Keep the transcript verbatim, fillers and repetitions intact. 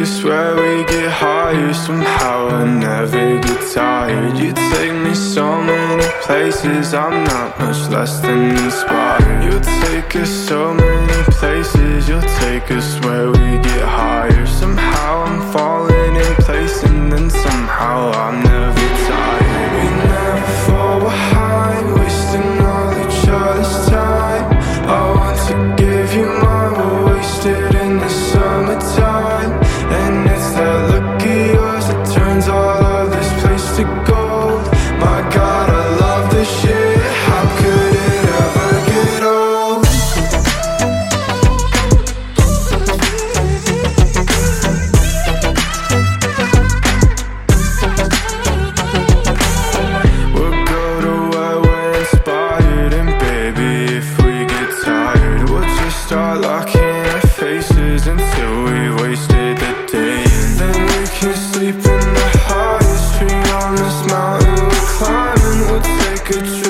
us where we get higher. Somehow I never get tired. You take me so many places, I'm not much less than inspired. You'll take us so many places, you'll take us where we get higher. Somehow I'm falling in place, and then somehow I'm never tired. We never fall behind, wasting all each other's time. I want to give you mine, we're wasted in the summertime. And it's that look of yours that turns all of this place to gold. My God, I love this shit, how could it ever get old? We'll go to where we're inspired, and baby, if we get tired, we'll just start locking our faces until we wasted the day. And then we can sleep in the highest tree on this mountain we're climbing. We'll take a trip